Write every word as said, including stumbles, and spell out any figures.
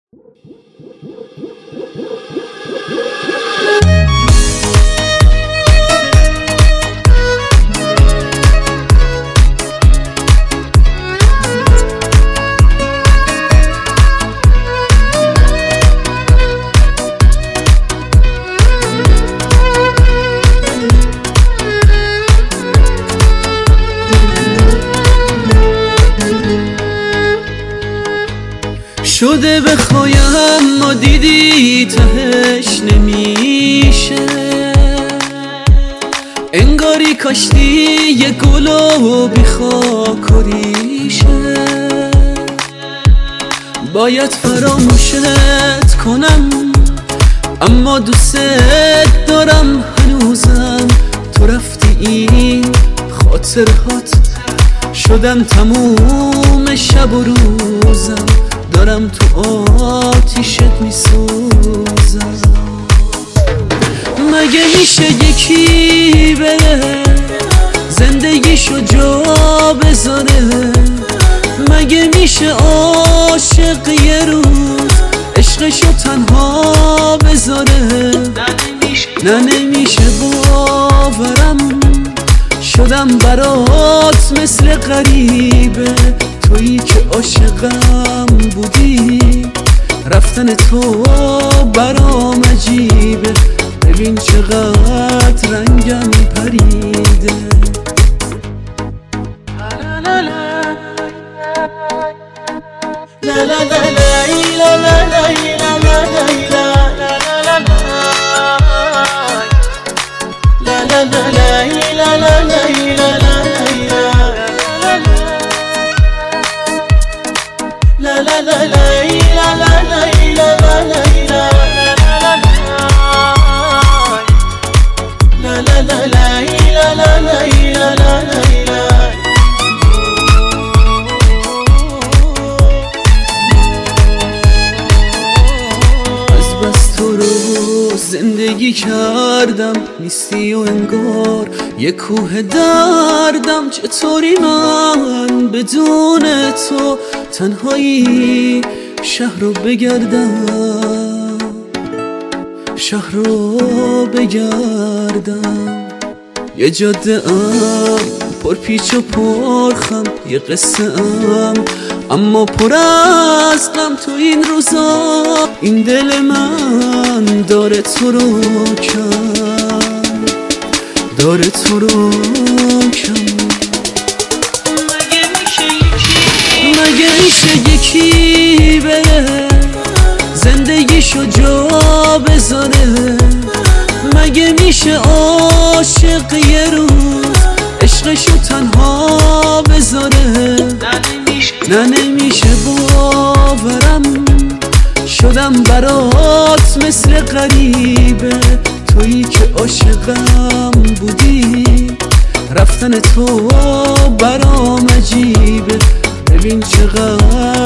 شده بخوایم ما دیدی تهش نمیشه، انگاری کاشتی یه گلو بی خاک و ریشه. باید فراموشت کنم اما دوست دارم هنوزم. تو رفتی این خاطرهات شدن تموم شب و روزم، دارم تو آتیشت میسوزم. مگه میشه یکی بره زندگیشو جا بذاره؟ مگه میشه عاشق یه روز عشقشو تنها بذاره؟ نه نمیشه باورم شدم برات مثل غریبه. تویی که عاشقم بودی رفتن تو برام عجیبه. ببین چقدر رنگم پریده. لا لا لا لا لا لا لا زندگی کردم نیستی و انگار یه کوه دردم. چطوری من بدون تو تنهایی شهر رو بگردم، شهر رو بگردم. یه جاده ام پر پیچ و پر خم، یه قصه ام اما پر از غم. تو این روزا این دل من داره تو رو کم، داره تو رو کم. مگه میشه یکی مگه میشه یکی بره زندگیشو جا بذاره؟ مگه میشه عاشق یه روز عشقشو تنها بذاره؟ نه نمیشه باورم شدم برات مثل غریبه. تویی که عاشقم بودی رفتن تو برام عجیبه. ببین چقدر